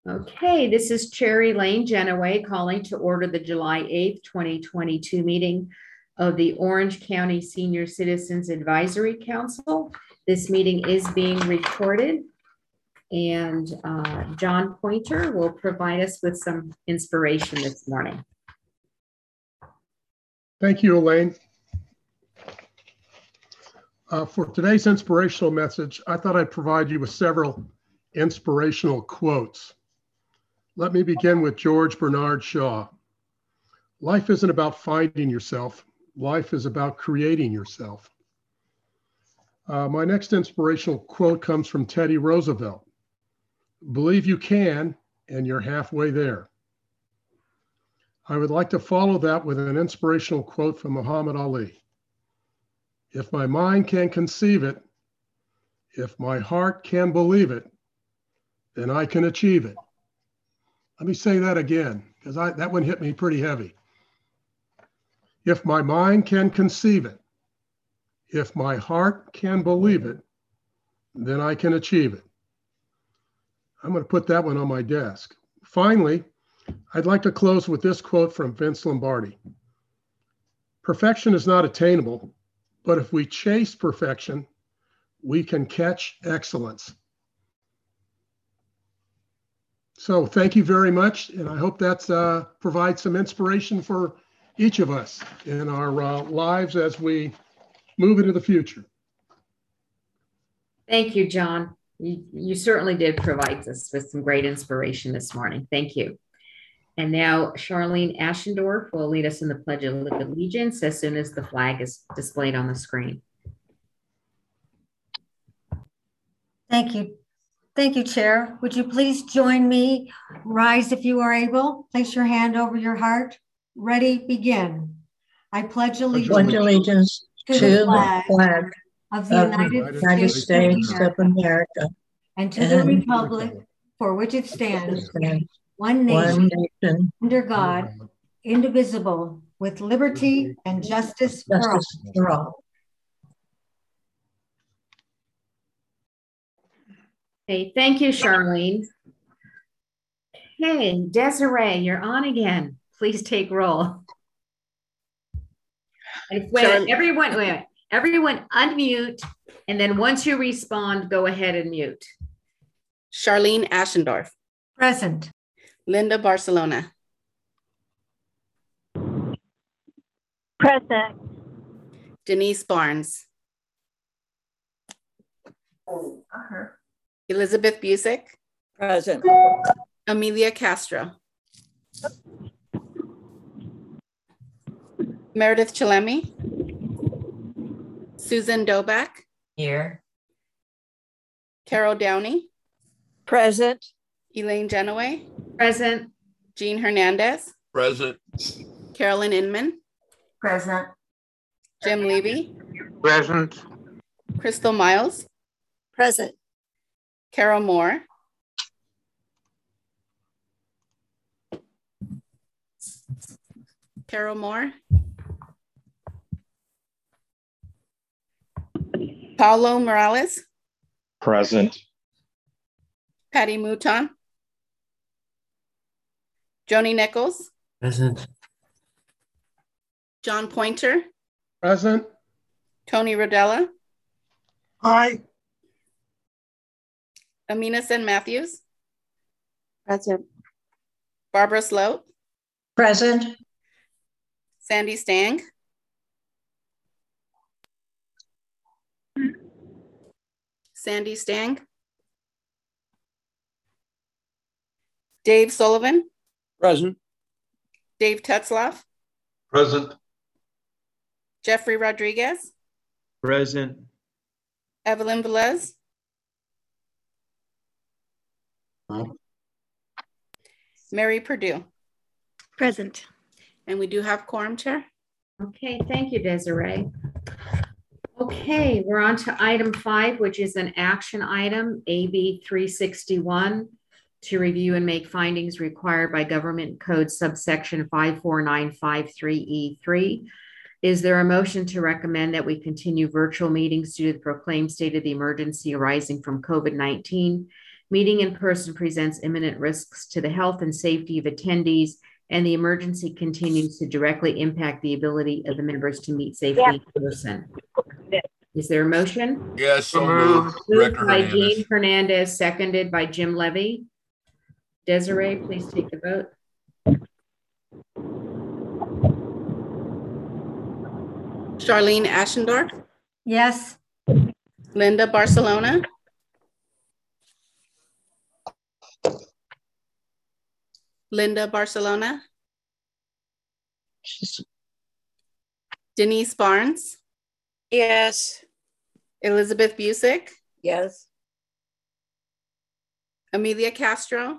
Okay, this is Cherry Lane Genoway calling to order the July 8th, 2022 meeting of the Orange County Senior Citizens Advisory Council. This meeting is being recorded, and John Pointer will provide us with some inspiration this morning. Thank you, Elaine. For today's inspirational message, I thought I'd provide you with several inspirational quotes. Let me begin with George Bernard Shaw. Life isn't about finding yourself. Life is about creating yourself. My next inspirational quote comes from Teddy Roosevelt. Believe you can, and you're halfway there. I would like to follow that with an inspirational quote from Muhammad Ali. If my mind can conceive it, if my heart can believe it, then I can achieve it. Let me say that again, because that one hit me pretty heavy. If my mind can conceive it, if my heart can believe it, then I can achieve it. I'm going to put that one on my desk. Finally, I'd like to close with this quote from Vince Lombardi. Perfection is not attainable, but if we chase perfection, we can catch excellence. So thank you very much, and I hope that provides some inspiration for each of us in our lives as we move into the future. Thank you, John. You certainly did provide us with some great inspiration this morning. Thank you. And now Charlene Ashendorf will lead us in the Pledge of Allegiance as soon as the flag is displayed on the screen. Thank you. Thank you, Chair. Would you please join me? Rise if you are able. Place your hand over your heart. Ready, begin. I pledge allegiance to the flag of the United States of America and to the republic for which it stands, one nation, under God, indivisible, with liberty and justice for all. Hey, thank you, Charlene. Hey, Desiree, you're on again. Please take roll. And everyone unmute, and then once you respond, go ahead and mute. Charlene Ashendorf. Present. Linda Barcelona. Present. Denise Barnes. Elizabeth Busick. Present. Amelia Castro. Meredith Chalemi. Susan Doback. Here. Carol Downey. Present. Elaine Genoway. Present. Jean Hernandez. Present. Carolyn Inman. Present. Jim Levy. Present. Crystal Miles. Present. Carol Moore. Carol Moore. Paulo Morales. Present. Patty Mouton. Joni Nichols. Present. John Pointer. Present. Tony Rodella. Aye. Amina Sen Matthews. Present. Barbara Sloat. Present. Sandy Stang. Sandy Stang. Dave Sullivan. Present. Dave Tetzloff. Present. Jeffrey Rodriguez. Present. Evelyn Velez. Mary Purdue. Present. And we do have quorum, Chair. Okay, thank you, Desiree. Okay, we're on to item 5, which is an action item, AB 361, to review and make findings required by Government Code subsection 54953E3. Is there a motion to recommend that we continue virtual meetings due to the proclaimed state of the emergency arising from COVID-19 Meeting in person presents imminent risks to the health and safety of attendees, and the emergency continues to directly impact the ability of the members to meet safely in person. Is there a motion? Yes, so moved. Moved Director by Hernandez. Jean Hernandez, seconded by Jim Levy. Desiree, please take the vote. Charlene Ashendorf, Yes. Linda Barcelona, Linda Barcelona, Denise Barnes, Yes. Elizabeth Busick, Yes. Amelia Castro,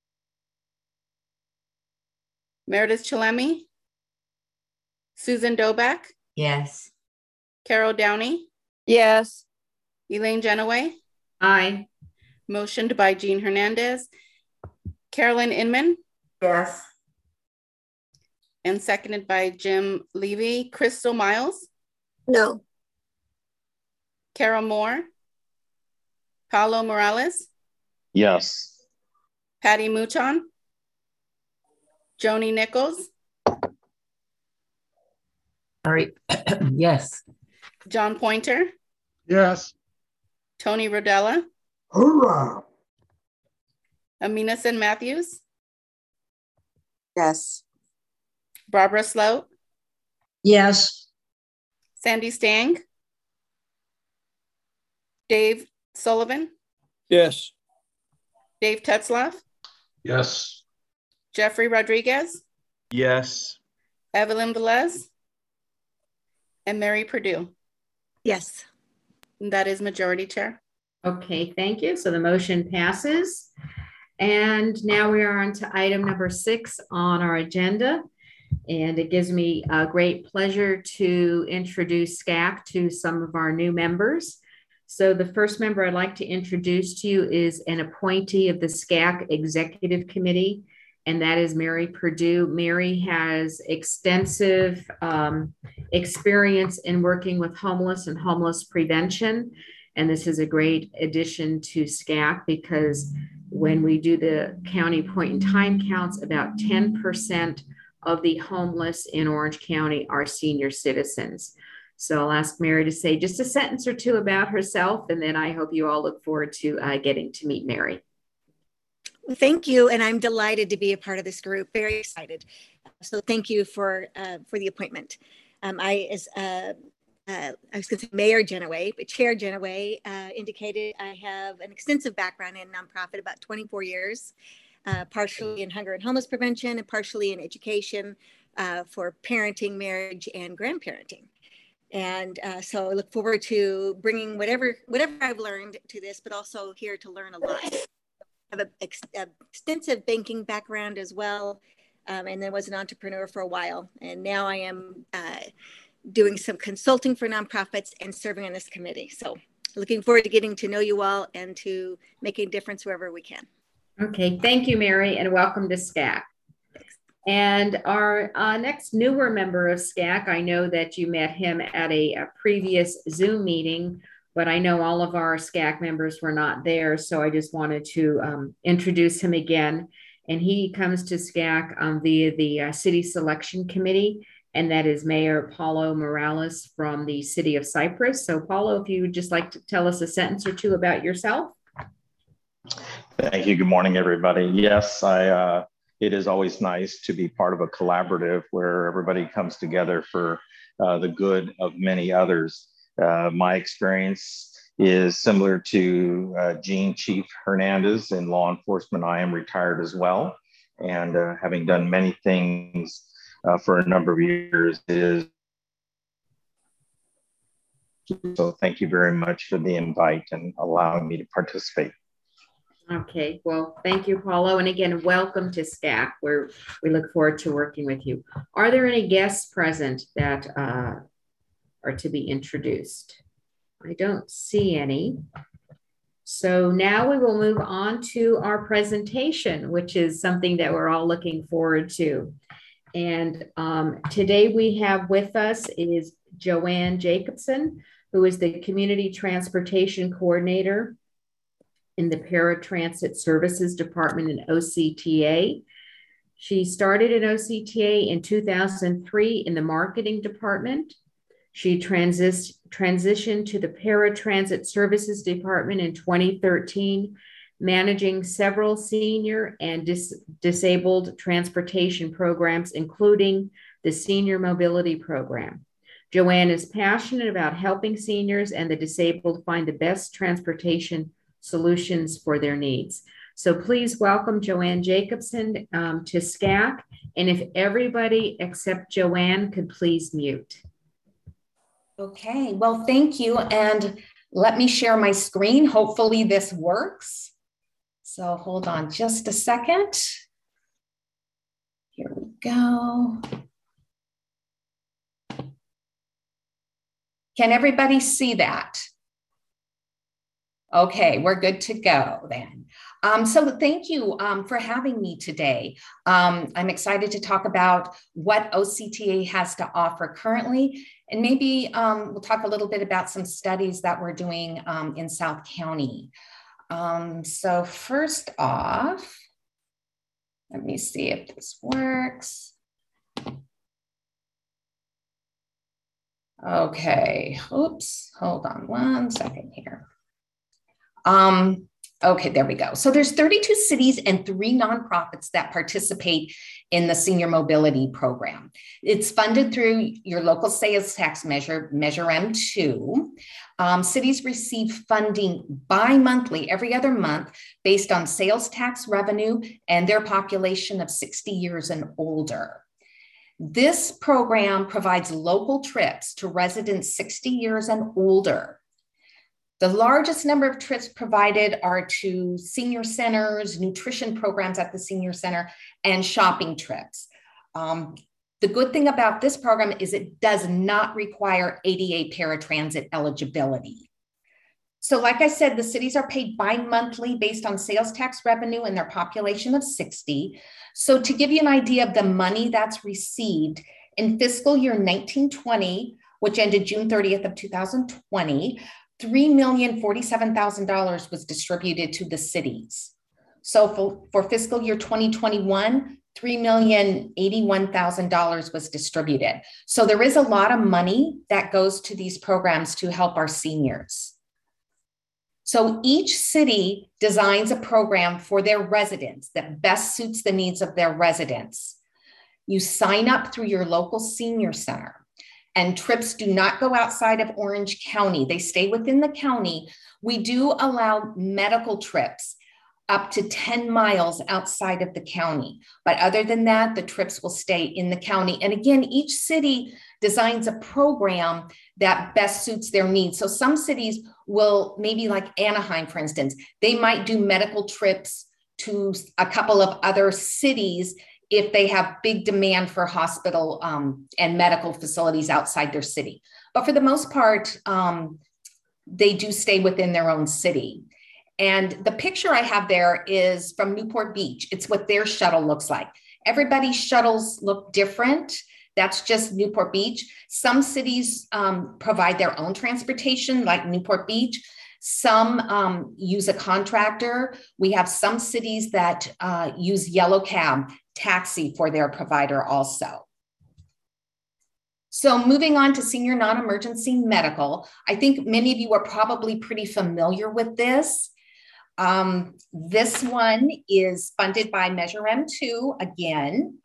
Meredith Chalemi, Susan Doback, Yes. Carol Downey, Yes. Elaine Genoway, Aye. motioned by Jean Hernandez, Carolyn Inman, Yes. and seconded by Jim Levy. Crystal Miles, No. Carol Moore, Paulo Morales, Yes. Patty Mouton, Joni Nichols, All right. Yes. John Pointer, Yes. Tony Rodella, Hoorah. Amina Sin Matthews, Yes. Barbara Sloat, Yes. Sandy Stang, Dave Sullivan, Yes. Dave Tetzlaff, Yes. Jeffrey Rodriguez, Yes. Evelyn Velez, and Mary Purdue. Yes. And that is majority, Chair. Okay, thank you. So the motion passes. And now we are on to item number 6 on our agenda. And it gives me a great pleasure to introduce SCAC to some of our new members. So the first member I'd like to introduce to you is an appointee of the SCAC Executive Committee, and that is Mary Purdue. Mary has extensive experience in working with homeless and homeless prevention. And this is a great addition to SCAC because when we do the county point in time counts, about 10% of the homeless in Orange County are senior citizens. So I'll ask Mary to say just a sentence or two about herself, and then I hope you all look forward to getting to meet Mary. Well, thank you, and I'm delighted to be a part of this group. Very excited. So thank you for the appointment. I was going to say Mayor Genoway, but Chair Genoway indicated I have an extensive background in nonprofit, about 24 years, partially in hunger and homeless prevention and partially in education for parenting, marriage, and grandparenting. And so I look forward to bringing whatever I've learned to this, but also here to learn a lot. I have an extensive banking background as well, and then was an entrepreneur for a while. And now I am doing some consulting for nonprofits and serving on this committee. So looking forward to getting to know you all and to making a difference wherever we can. Okay, thank you, Mary, and welcome to SCAC. And our next newer member of SCAC, I know that you met him at a previous Zoom meeting, but I know all of our SCAC members were not there, so I just wanted to introduce him again. And he comes to SCAC via the City Selection Committee, and that is Mayor Paulo Morales from the City of Cypress. So Paulo, if you would just like to tell us a sentence or two about yourself. Thank you. Good morning, everybody. Yes, it is always nice to be part of a collaborative where everybody comes together for the good of many others. My experience is similar to Jean Chief Hernandez in law enforcement. I am retired as well, and having done many things for a number of years so thank you very much for the invite and allowing me to participate. Okay, well, thank you, Paulo. And again, welcome to SCAC, where we look forward to working with you. Are there any guests present that are to be introduced? I don't see any. So now we will move on to our presentation, which is something that we're all looking forward to. And today we have with us is Joanne Jacobson, who is the Community Transportation Coordinator in the Paratransit Services Department in OCTA. She started in OCTA in 2003 in the marketing department. She transitioned to the Paratransit Services Department in 2013, managing several senior and disabled transportation programs, including the Senior Mobility Program. Joanne is passionate about helping seniors and the disabled find the best transportation solutions for their needs. So please welcome Joanne Jacobson to SCAC. And if everybody except Joanne could please mute. Okay, well, thank you. And let me share my screen. Hopefully this works. So hold on just a second. Here we go. Can everybody see that? Okay, we're good to go then. So thank you for having me today. I'm excited to talk about what OCTA has to offer currently, and maybe we'll talk a little bit about some studies that we're doing in South County. So first off, let me see if this works. Okay, oops, hold on one second here. Okay, there we go. So there's 32 cities and 3 nonprofits that participate in the Senior Mobility Program. It's funded through your local sales tax measure, Measure M2. Cities receive funding bi-monthly, every other month, based on sales tax revenue and their population of 60 years and older. This program provides local trips to residents 60 years and older. The largest number of trips provided are to senior centers, nutrition programs at the senior center, and shopping trips. The good thing about this program is it does not require ADA paratransit eligibility. So like I said, the cities are paid bi-monthly based on sales tax revenue and their population of 60. So to give you an idea of the money that's received, in fiscal year 1920, which ended June 30th of 2020, $3,047,000 was distributed to the cities. So for fiscal year 2021, $3,081,000 was distributed. So there is a lot of money that goes to these programs to help our seniors. So each city designs a program for their residents that best suits the needs of their residents. You sign up through your local senior center. And trips do not go outside of Orange County. They stay within the county. We do allow medical trips up to 10 miles outside of the county. But other than that, the trips will stay in the county. And again, each city designs a program that best suits their needs. So some cities will, maybe like Anaheim, for instance, they might do medical trips to a couple of other cities if they have big demand for hospital and medical facilities outside their city. But for the most part, they do stay within their own city. And the picture I have there is from Newport Beach. It's what their shuttle looks like. Everybody's shuttles look different. That's just Newport Beach. Some cities provide their own transportation, like Newport Beach. Some use a contractor. We have some cities that use Yellow Cab taxi for their provider also. So moving on to senior non-emergency medical, I think many of you are probably pretty familiar with this. This one is funded by Measure M2 again.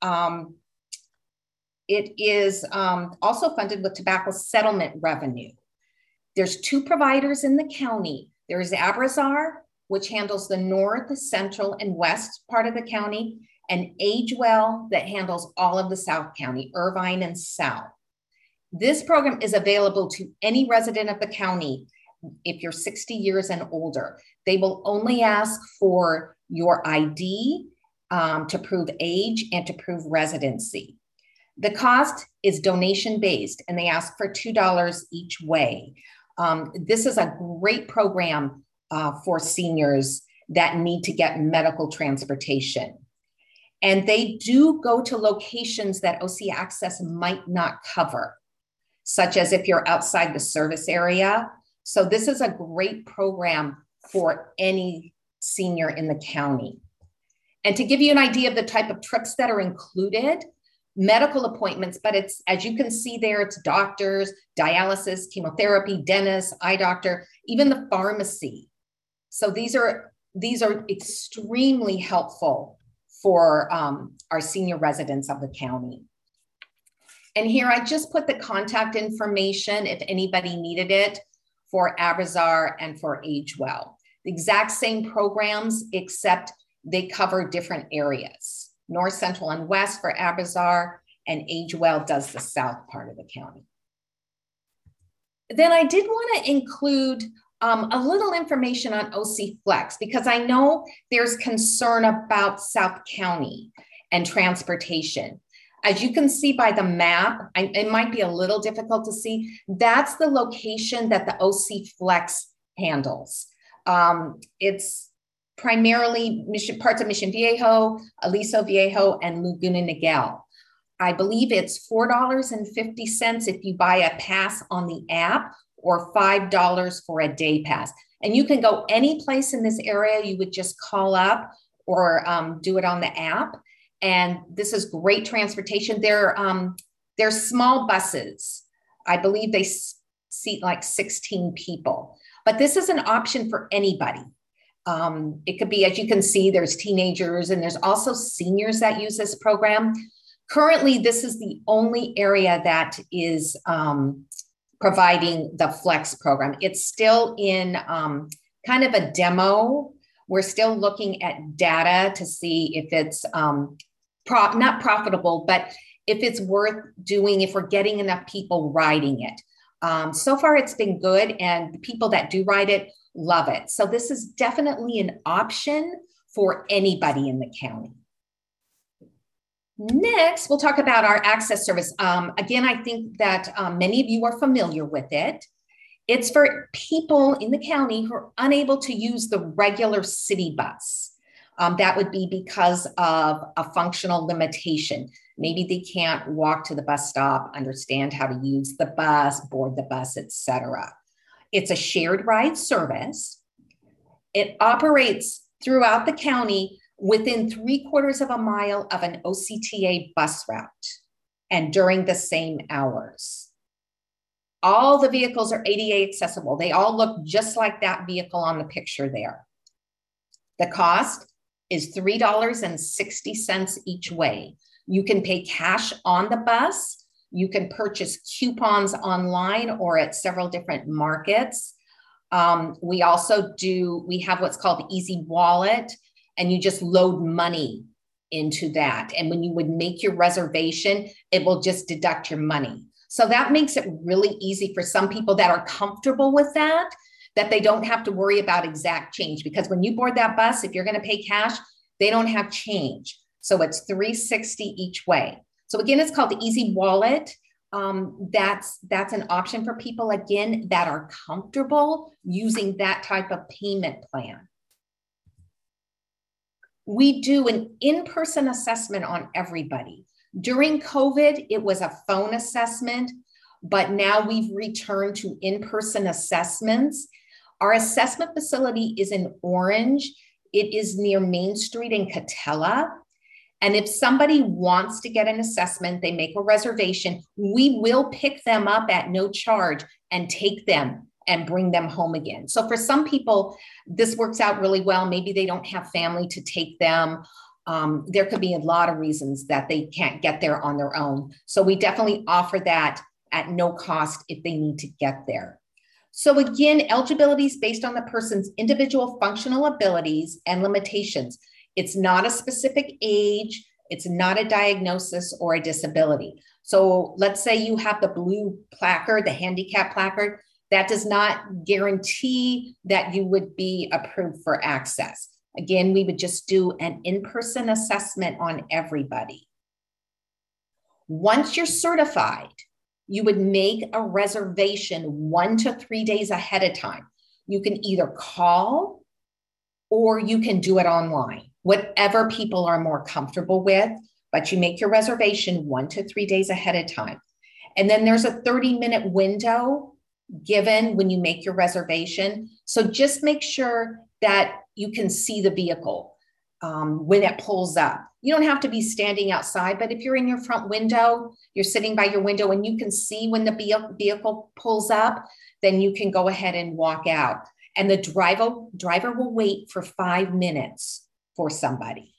It is also funded with tobacco settlement revenue. There's 2 providers in the county. There is Abrazar, which handles the north, central, and west part of the county, and AgeWell that handles all of the South County, Irvine and South. This program is available to any resident of the county if you're 60 years and older. They will only ask for your ID to prove age and to prove residency. The cost is donation-based, and they ask for $2 each way. This is a great program for seniors that need to get medical transportation. And they do go to locations that OC Access might not cover, such as if you're outside the service area. So this is a great program for any senior in the county. And to give you an idea of the type of trips that are included, medical appointments, but it's, as you can see there, it's doctors, dialysis, chemotherapy, dentist, eye doctor, even the pharmacy. So these are extremely helpful for our senior residents of the county. And here I just put the contact information if anybody needed it for Abrazar and for AgeWell. The exact same programs, except they cover different areas. North, Central, and West for Abrazar, and AgeWell does the south part of the county. Then I did want to include a little information on OC Flex, because I know there's concern about South County and transportation. As you can see by the map, it might be a little difficult to see, that's the location that the OC Flex handles. It's primarily parts of Mission Viejo, Aliso Viejo, and Laguna Niguel. I believe it's $4.50 if you buy a pass on the app, or $5 for a day pass. And you can go any place in this area. You would just call up or do it on the app. And this is great transportation. They're small buses. I believe they seat like 16 people, but this is an option for anybody. It could be, as you can see, there's teenagers and there's also seniors that use this program. Currently, this is the only area that is providing the Flex program. It's still in kind of a demo. We're still looking at data to see if it's not profitable, but if it's worth doing, if we're getting enough people riding it. So far, it's been good, and the people that do ride it love it. So this is definitely an option for anybody in the county. Next, we'll talk about our access service. Again, I think that many of you are familiar with it. It's for people in the county who are unable to use the regular city bus. That would be because of a functional limitation. Maybe they can't walk to the bus stop, understand how to use the bus, board the bus, etc. It's a shared ride service. It operates throughout the county within 3/4 of a mile of an OCTA bus route and during the same hours. All the vehicles are ADA accessible. They all look just like that vehicle on the picture there. The cost is $3.60 each way. You can pay cash on the bus. You can purchase coupons online or at several different markets. We have what's called Easy Wallet, and you just load money into that. And when you would make your reservation, it will just deduct your money. So that makes it really easy for some people that are comfortable with that they don't have to worry about exact change, because when you board that bus, if you're going to pay cash, they don't have change. So it's $3.60 each way. So again, it's called the Easy Wallet. That's an option for people, again, that are comfortable using that type of payment plan. We do an in-person assessment on everybody. During COVID, it was a phone assessment, but now we've returned to in-person assessments. Our assessment facility is in Orange. It is near Main Street in Catella. And if somebody wants to get an assessment, they make a reservation, we will pick them up at no charge and take them and bring them home again. So for some people, this works out really well. Maybe they don't have family to take them. There could be a lot of reasons that they can't get there on their own. So we definitely offer that at no cost if they need to get there. So again, eligibility is based on the person's individual functional abilities and limitations. It's not a specific age. It's not a diagnosis or a disability. So let's say you have the blue placard, the handicap placard. That does not guarantee that you would be approved for access. Again, we would just do an in-person assessment on everybody. Once you're certified, you would make a reservation 1 to 3 days ahead of time. You can either call or you can do it online, whatever people are more comfortable with, but you make your reservation 1 to 3 days ahead of time. And then there's a 30-minute window given when you make your reservation. So just make sure that you can see the vehicle when it pulls up. You don't have to be standing outside, but if you're in your front window, you're sitting by your window and you can see when the vehicle pulls up, then you can go ahead and walk out. And the driver will wait for 5 minutes for somebody.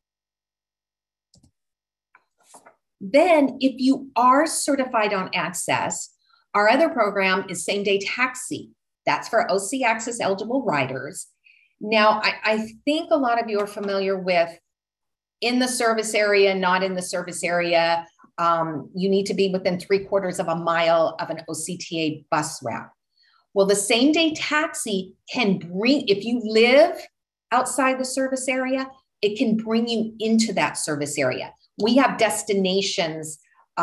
Then if you are certified on Access, our other program is Same Day Taxi. That's for OC Access eligible riders. Now, I think a lot of you are familiar with in the service area, not in the service area. You need to be within 3/4 of a mile of an OCTA bus route. Well, the Same Day Taxi can bring, if you live outside the service area, it can bring you into that service area. We have destinations.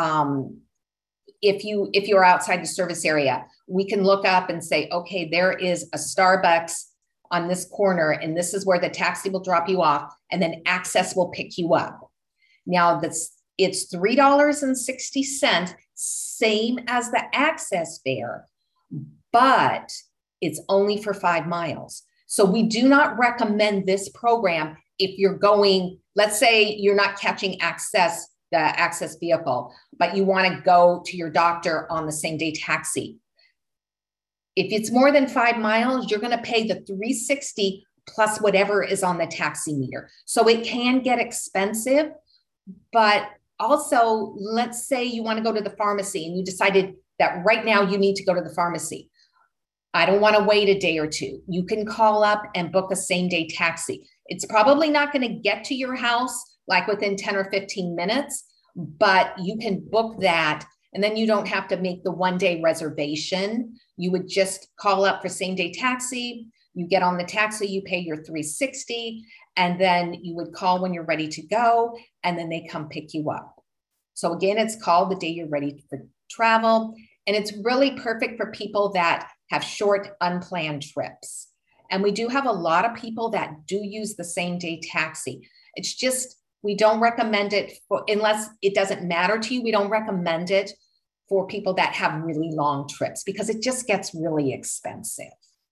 If you're outside the service area, we can look up and say, okay, there is a Starbucks on this corner, and this is where the taxi will drop you off, and then Access will pick you up. Now it's $3.60, same as the Access fare, but it's only for 5 miles. So we do not recommend this program if you're going, let's say you're not catching Access, the Access vehicle, but you want to go to your doctor on the Same Day Taxi. If it's more than 5 miles, you're going to pay the $3.60 plus whatever is on the taxi meter. So it can get expensive, but also let's say you want to go to the pharmacy and you decided that right now you need to go to the pharmacy. I don't want to wait a day or two. You can call up and book a Same Day Taxi. It's probably not going to get to your house like within 10 or 15 minutes, but you can book that. And then you don't have to make the 1-day reservation. You would just call up for Same Day Taxi. You get on the taxi, you pay your $3.60, and then you would call when you're ready to go, and then they come pick you up. So again, it's called the day you're ready for travel. And it's really perfect for people that have short, unplanned trips. And we do have a lot of people that do use the Same Day Taxi. It's just, we don't recommend it for, unless it doesn't matter to you, we don't recommend it for people that have really long trips because it just gets really expensive.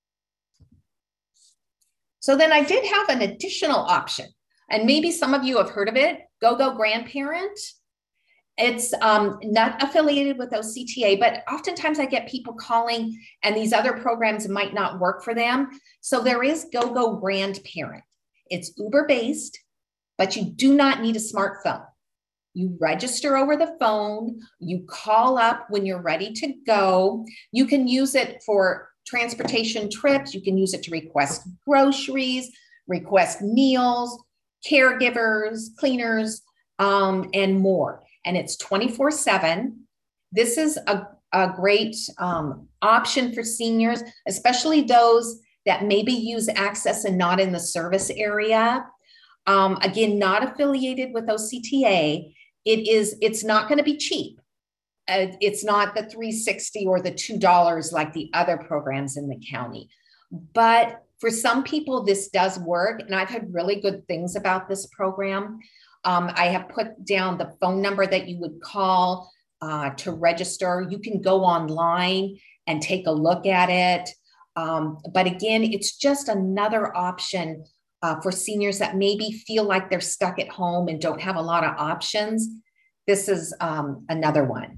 So then I did have an additional option, and maybe some of you have heard of it, GoGo Grandparent. It's not affiliated with OCTA, but oftentimes I get people calling and these other programs might not work for them. So there is GoGo Grandparent. It's Uber-based, but you do not need a smartphone. You register over the phone, you call up when you're ready to go. You can use it for transportation trips. You can use it to request groceries, request meals, caregivers, cleaners, and more. And it's 24/7. This is a great option for seniors, especially those that maybe use Access and not in the service area. Again, not affiliated with OCTA. It's not going to be cheap. It's not the $3.60 or the $2 like the other programs in the county. But for some people, this does work. And I've heard really good things about this program. I have put down the phone number that you would call to register. You can go online and take a look at it. But again, it's just another option for seniors that maybe feel like they're stuck at home and don't have a lot of options. This is another one.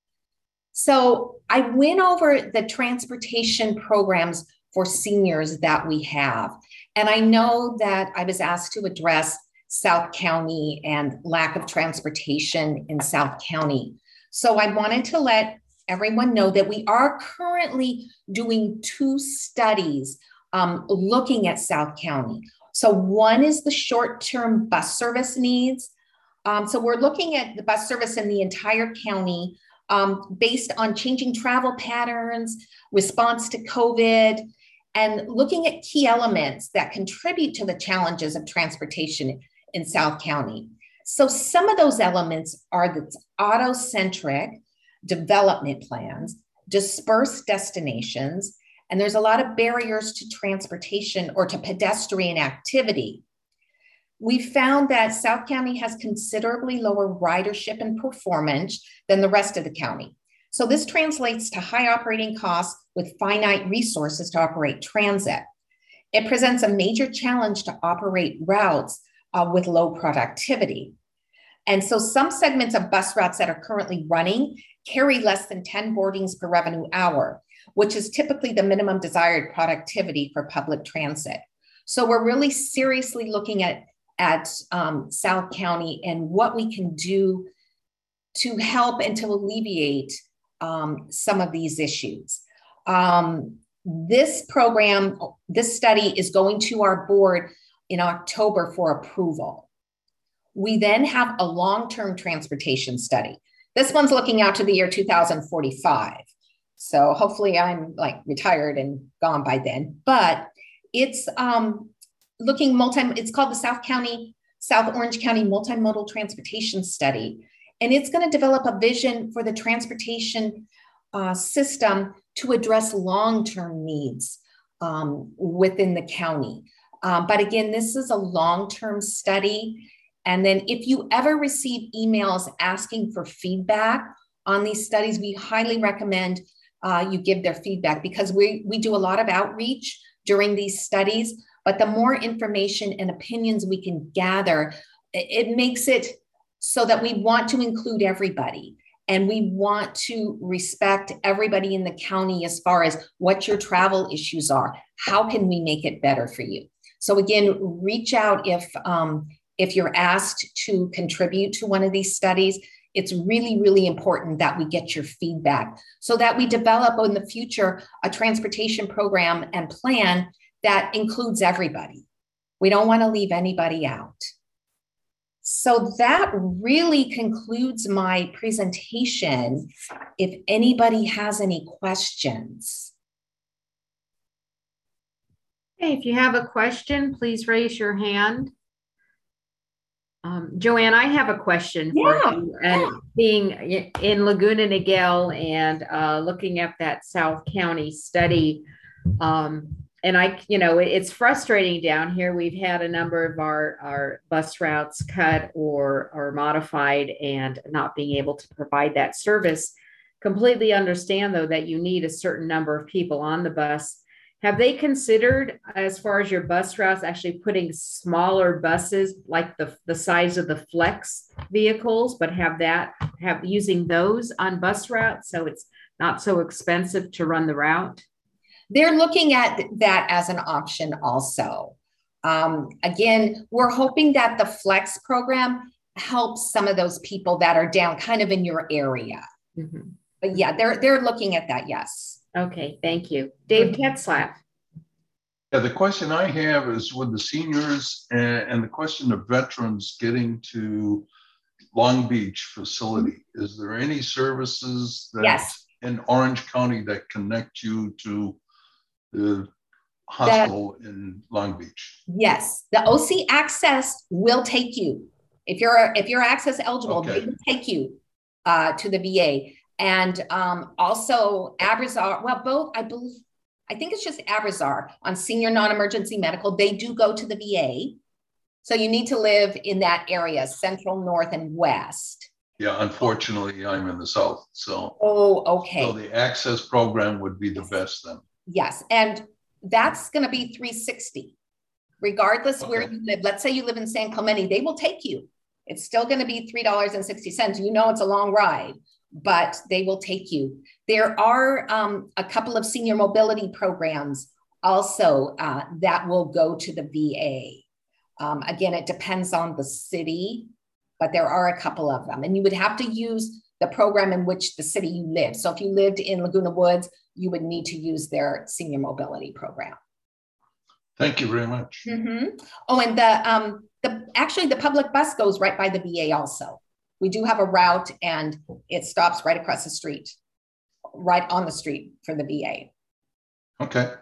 So I went over the transportation programs for seniors that we have. And I know that I was asked to address South County and lack of transportation in South County. So I wanted to let everyone know that we are currently doing 2 studies looking at South County. So one is the short-term bus service needs. So we're looking at the bus service in the entire county based on changing travel patterns, response to COVID, and looking at key elements that contribute to the challenges of transportation in South County. So some of those elements are the auto-centric development plans, dispersed destinations, and there's a lot of barriers to transportation or to pedestrian activity. We found that South County has considerably lower ridership and performance than the rest of the county. So this translates to high operating costs with finite resources to operate transit. It presents a major challenge to operate routes with low productivity. And so some segments of bus routes that are currently running carry less than 10 boardings per revenue hour, which is typically the minimum desired productivity for public transit. So we're really seriously looking at South County and what we can do to help and to alleviate some of these issues. This program, this study is going to our board in October for approval. We then have a long-term transportation study. This one's looking out to the year 2045. So hopefully I'm like retired and gone by then, but it's looking it's called the South Orange County Multimodal Transportation Study. And it's going to develop a vision for the transportation system to address long-term needs within the county. But again, this is a long-term study. And then if you ever receive emails asking for feedback on these studies, we highly recommend you give their feedback, because we do a lot of outreach during these studies, but the more information and opinions we can gather, it makes it so that we want to include everybody. And we want to respect everybody in the county as far as what your travel issues are. How can we make it better for you? So again, reach out if you're asked to contribute to one of these studies. It's really, really important that we get your feedback so that we develop in the future a transportation program and plan that includes everybody. We don't want to leave anybody out. So that really concludes my presentation. If anybody has any questions. Okay, if you have a question, please raise your hand. Joanne, I have a question for you. And being in Laguna Niguel and looking at that South County study, and it's frustrating down here. We've had a number of our bus routes cut or modified and not being able to provide that service. Completely understand, though, that you need a certain number of people on the bus. Have they considered, as far as your bus routes, actually putting smaller buses like the size of the flex vehicles, but have using those on bus routes so it's not so expensive to run the route? They're looking at that as an option also. Again, we're hoping that the Flex program helps some of those people that are down kind of in your area. Mm-hmm. But yeah, they're looking at that, yes. Okay, thank you. Dave Tetzlaff. Yeah, the question I have is with the seniors and the question of veterans getting to Long Beach facility. Is there any services that in Orange County that connect you to the hospital in Long Beach? Yes, the OC Access will take you. If you're access eligible, they will take you to the VA. And also Abrazar, well, both, I think it's just Abrazar on senior non-emergency medical. They do go to the VA. So you need to live in that area, central, north, and west. Yeah, unfortunately, I'm in the south. So, okay. So the access program would be the best then. Yes, and that's going to be $360, regardless where you live. Let's say you live in San Clemente, they will take you. It's still going to be $3.60. You know, it's a long ride, but they will take you. There are a couple of senior mobility programs also that will go to the VA. Again, it depends on the city, but there are a couple of them. And you would have to use the program in which the city you live. So if you lived in Laguna Woods, you would need to use their senior mobility program. Thank you very much. Mm-hmm. Oh, and actually the public bus goes right by the VA also. We do have a route and it stops right across the street, right on the street for the VA. Okay.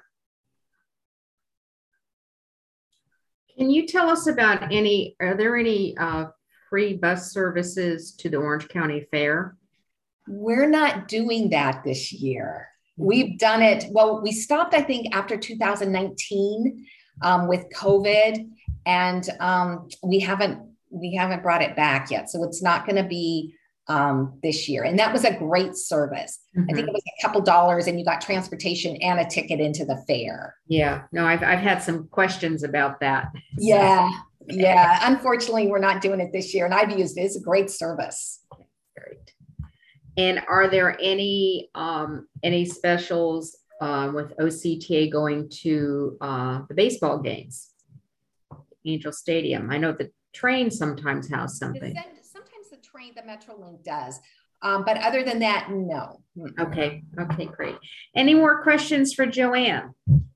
Can you tell us about are there any free bus services to the Orange County Fair? We're not doing that this year. We've done it. Well, we stopped, I think, after 2019 with COVID, and we haven't brought it back yet. So it's not going to be this year. And that was a great service. I think it was a couple dollars and you got transportation and a ticket into the fair. Yeah, no, I've had some questions about that. Yeah. Yeah. Unfortunately, we're not doing it this year, and I've used it. It's a great service. Great. And are there any specials with OCTA going to the baseball games? Angel Stadium. I know the train sometimes has something. Sometimes the train, the Metrolink does. But other than that, no. Okay. Okay, great. Any more questions for Joanne?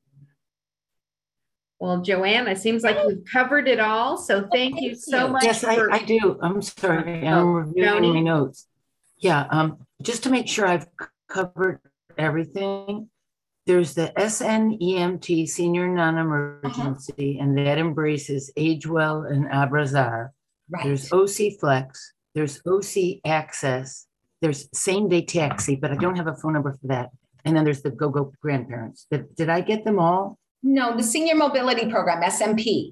Well, Joanne, it seems like we've covered it all. So thank you so much. Yes, I do. I'm sorry. I'm reviewing my notes. Yeah, just to make sure I've covered everything. There's the SNEMT Senior Non-Emergency, and that embraces AgeWell and Abrazar. Right. There's OC Flex. There's OC Access. There's Same Day Taxi, but I don't have a phone number for that. And then there's the GoGo Grandparents. Did I get them all? No, the Senior Mobility Program, SMP.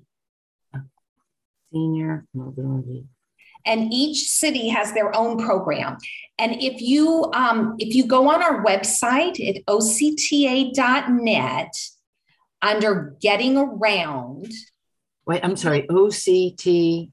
Senior Mobility. And each city has their own program. And if you go on our website at octa.net under Getting Around. Wait, I'm sorry, OCTA.net.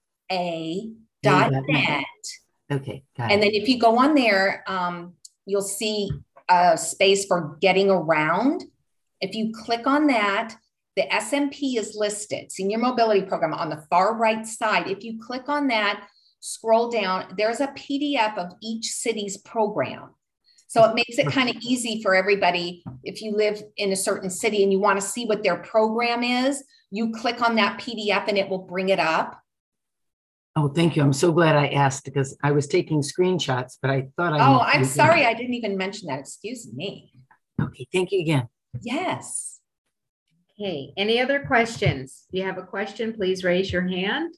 Okay, got it. And then if you go on there, you'll see a space for Getting Around. If you click on that, the SMP is listed, Senior Mobility Program, on the far right side. If you click on that, scroll down, there's a PDF of each city's program. So it makes it kind of easy for everybody. If you live in a certain city and you want to see what their program is, you click on that PDF and it will bring it up. Oh, thank you. I'm so glad I asked because I was taking screenshots, but I thought I'm sorry. I didn't even mention that. Excuse me. Okay, thank you again. Yes. Okay, any other questions? If you have a question, please raise your hand.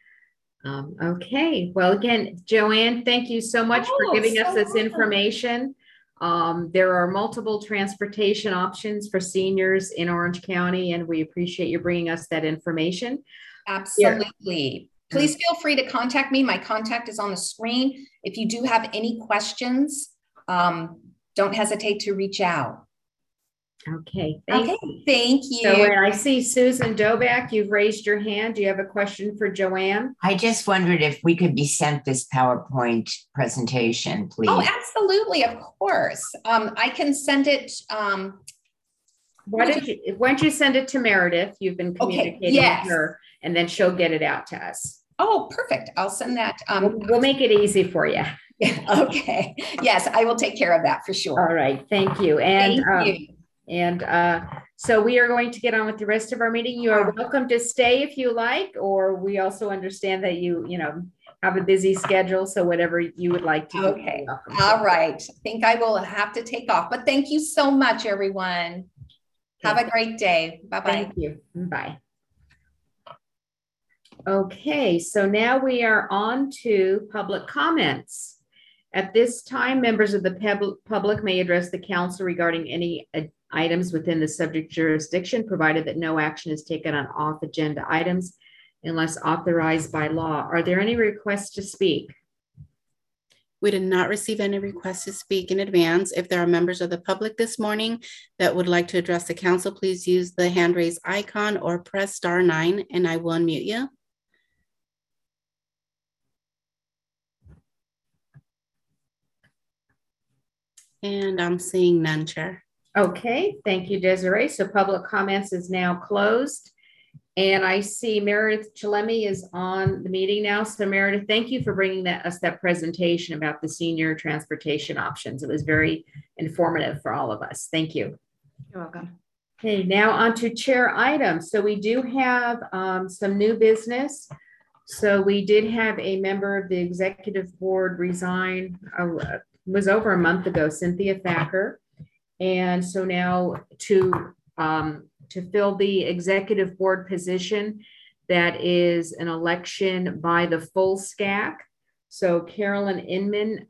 Okay, well, again, Joanne, thank you so much for giving us this information. There are multiple transportation options for seniors in Orange County, and we appreciate you bringing us that information. Absolutely. Please feel free to contact me. My contact is on the screen. If you do have any questions, don't hesitate to reach out. Okay, thank you. Thank you. So I see Susan Doback, you've raised your hand. Do you have a question for Joanne? I just wondered if we could be sent this PowerPoint presentation, please. Oh, absolutely, of course. I can send it. Why don't you send it to Meredith? You've been communicating with her, and then she'll get it out to us. Oh, perfect. I'll send that. We'll make it easy for you. Yeah, okay. Yes, I will take care of that for sure. All right. Thank you. And thank you. So we are going to get on with the rest of our meeting. You are welcome to stay if you like, or we also understand that you have a busy schedule. So whatever you would like to do. Okay. All right. I think I will have to take off, but thank you so much, everyone. Have a great day. Bye-bye. Thank you. Bye. Okay, so now we are on to public comments. At this time, members of the public may address the council regarding any items within the subject jurisdiction, provided that no action is taken on off-agenda items unless authorized by law. Are there any requests to speak? We did not receive any requests to speak in advance. If there are members of the public this morning that would like to address the council, please use the hand raise icon or press *9 and I will unmute you. And I'm seeing none, Chair. Okay, thank you, Desiree. So public comments is now closed. And I see Meredith Chalemi is on the meeting now. So Meredith, thank you for bringing us that presentation about the senior transportation options. It was very informative for all of us. Thank you. You're welcome. Okay, now on to chair items. So we do have some new business. So we did have a member of the executive board resign, was over a month ago, Cynthia Thacker. And so now to fill the executive board position, that is an election by the full SCAC. So Carolyn Inman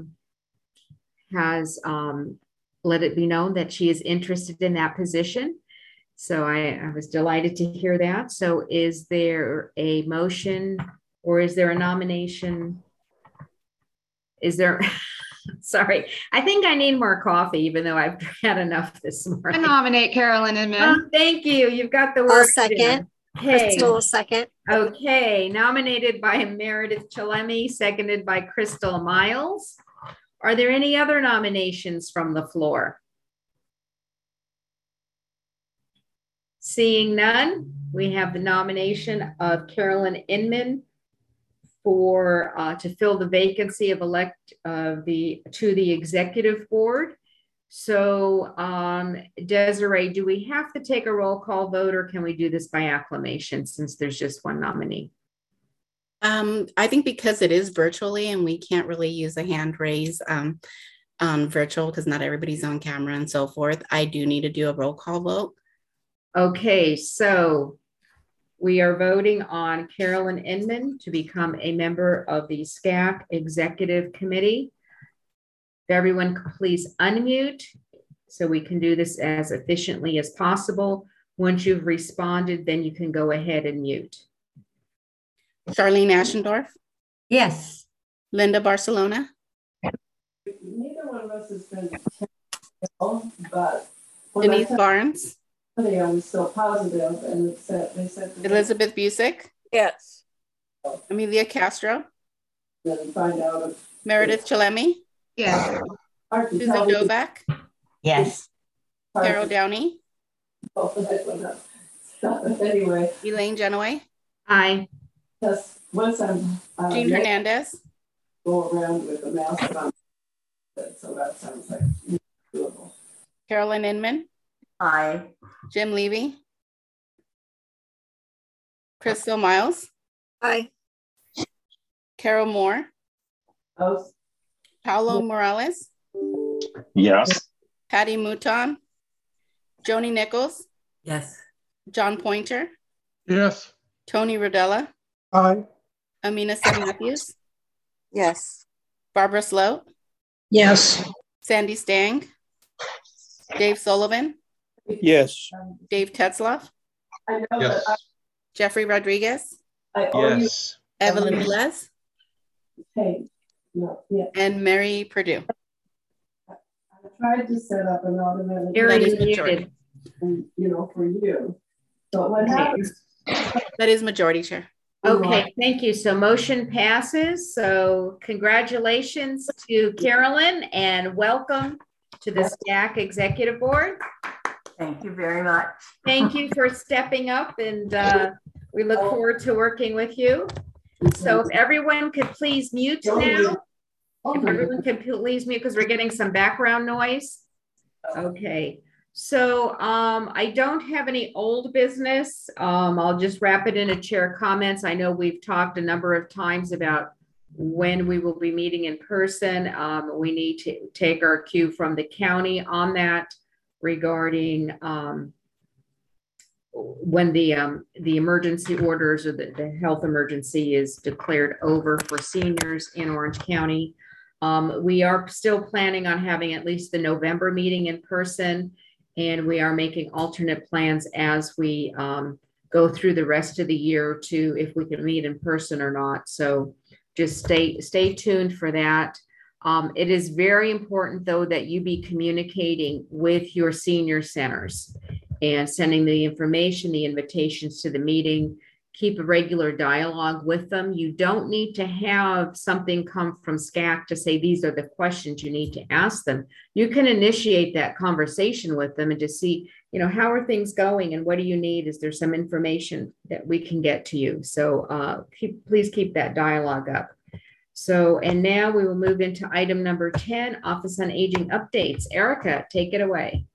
has let it be known that she is interested in that position. So I was delighted to hear that. So is there a motion or is there a nomination? Is there, sorry, I think I need more coffee, even though I've had enough this morning. I nominate Carolyn Inman. Oh, thank you. You've got the I'll word. second. Okay. Crystal, second. Okay, nominated by Meredith Chalemi, seconded by Crystal Miles. Are there any other nominations from the floor? Seeing none, we have the nomination of Carolyn Inman for to fill the vacancy of to the executive board. So Desiree, do we have to take a roll call vote, or can we do this by acclamation since there's just one nominee? I think because it is virtually and we can't really use a hand raise on virtual because not everybody's on camera and so forth, I do need to do a roll call vote. Okay, so we are voting on Carolyn Inman to become a member of the SCAC Executive Committee. If everyone could please unmute so we can do this as efficiently as possible. Once you've responded, then you can go ahead and mute. Charlene Ashendorf? Yes. Linda Barcelona? Neither one of us has been technical, but Denise Barnes? I was so positive, and it said, they said Elizabeth Busick? Yes. Amelia Castro? Then find out if Meredith Chalemi? Yes. Susan Novak? Yes. Carol Downey? Anyway. Elaine Genoway? Aye. Just once I'm Jean Hernandez? Go around with a mask on. So that sounds like doable. Carolyn Inman? Aye. Jim Levy? Crystal Miles? Aye. Carol Moore? Oh. Paulo Morales? Yes. Patty Mouton? Joni Nichols? Yes. John Pointer? Yes. Tony Rodella? Aye. Amina St. Matthews? Yes. Barbara Sloat? Yes. Sandy Stang? Dave Sullivan? Yes. Dave Tetzloff? I know Yes. that Jeffrey Rodriguez? I owe Yes. Evelyn Velez? you paid. No, yeah. And Mary Purdue? I tried to set up an automatic, That is majority. For you. So what happens? That is majority, Chair. Okay, thank you. So motion passes. So congratulations to Carolyn and welcome to the SCAC Executive Board. Thank you very much. Thank you for stepping up, and we look forward to working with you. So if everyone could please mute now. If everyone could please mute because we're getting some background noise. Okay. So I don't have any old business. I'll just wrap it into chair comments. I know we've talked a number of times about when we will be meeting in person. We need to take our cue from the county on that regarding when the emergency orders or the health emergency is declared over for seniors in Orange County. We are still planning on having at least the November meeting in person. And we are making alternate plans as we go through the rest of the year to if we can meet in person or not. So just stay tuned for that. It is very important, though, that you be communicating with your senior centers and sending the information, the invitations to the meeting. Keep a regular dialogue with them. You don't need to have something come from SCAC to say these are the questions you need to ask them. You can initiate that conversation with them and just see, how are things going and what do you need? Is there some information that we can get to you? So please keep that dialogue up. So, and now we will move into item number 10, Office on Aging updates. Erica, take it away.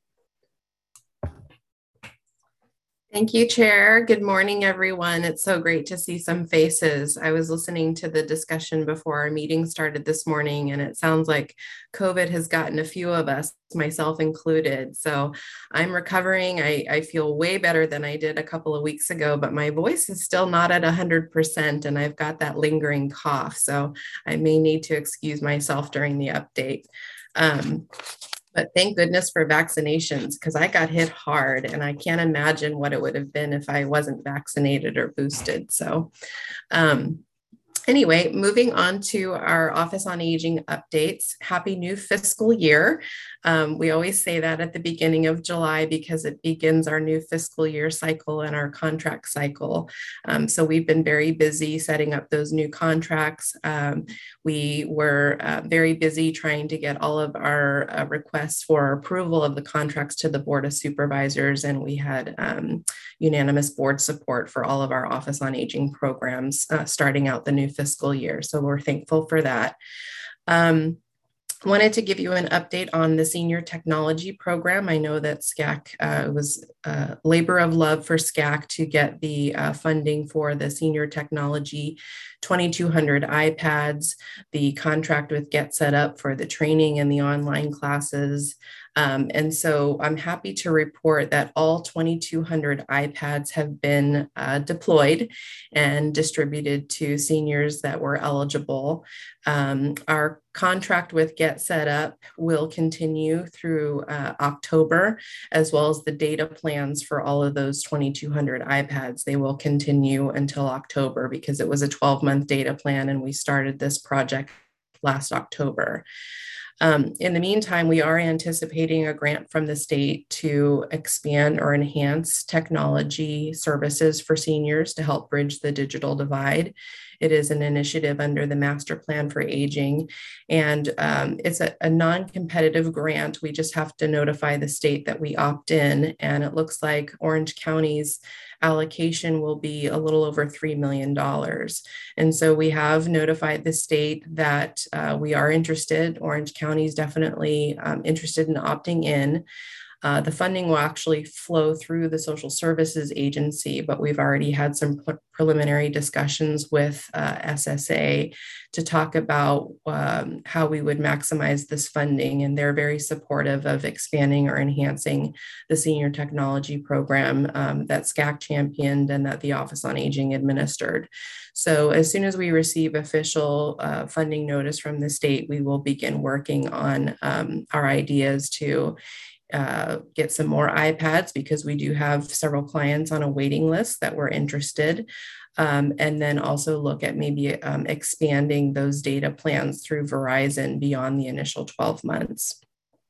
Thank you, Chair. Good morning, everyone. It's so great to see some faces. I was listening to the discussion before our meeting started this morning, and it sounds like COVID has gotten a few of us, myself included. So I'm recovering. I feel way better than I did a couple of weeks ago, but my voice is still not at 100%, and I've got that lingering cough. So I may need to excuse myself during the update. But thank goodness for vaccinations, because I got hit hard and I can't imagine what it would have been if I wasn't vaccinated or boosted. So Anyway, moving on to our Office on Aging updates. Happy new fiscal year. We always say that at the beginning of July because it begins our new fiscal year cycle and our contract cycle. So we've been very busy setting up those new contracts. We were very busy trying to get all of our requests for approval of the contracts to the Board of Supervisors, and we had unanimous board support for all of our Office on Aging programs starting out the new fiscal year. So we're thankful for that. Wanted to give you an update on the Senior Technology Program. I know that SCAC was a labor of love for SCAC to get the funding for the Senior Technology 2,200 iPads, the contract with Get Set Up for the training and the online classes. And so I'm happy to report that all 2,200 iPads have been deployed and distributed to seniors that were eligible. Our contract with Get Set Up will continue through October, as well as the data plans for all of those 2,200 iPads. They will continue until October because it was a 12-month data plan and we started this project last October. In the meantime, we are anticipating a grant from the state to expand or enhance technology services for seniors to help bridge the digital divide. It is an initiative under the Master Plan for Aging, and it's a non-competitive grant. We just have to notify the state that we opt in, and it looks like Orange County's allocation will be a little over $3 million. And so we have notified the state that we are interested. Orange County is definitely interested in opting in. The funding will actually flow through the Social Services Agency, but we've already had some preliminary discussions with SSA to talk about how we would maximize this funding, and they're very supportive of expanding or enhancing the Senior Technology Program that SCAC championed and that the Office on Aging administered. So as soon as we receive official funding notice from the state, we will begin working on our ideas to get some more iPads, because we do have several clients on a waiting list that were interested. And then also look at maybe expanding those data plans through Verizon beyond the initial 12 months.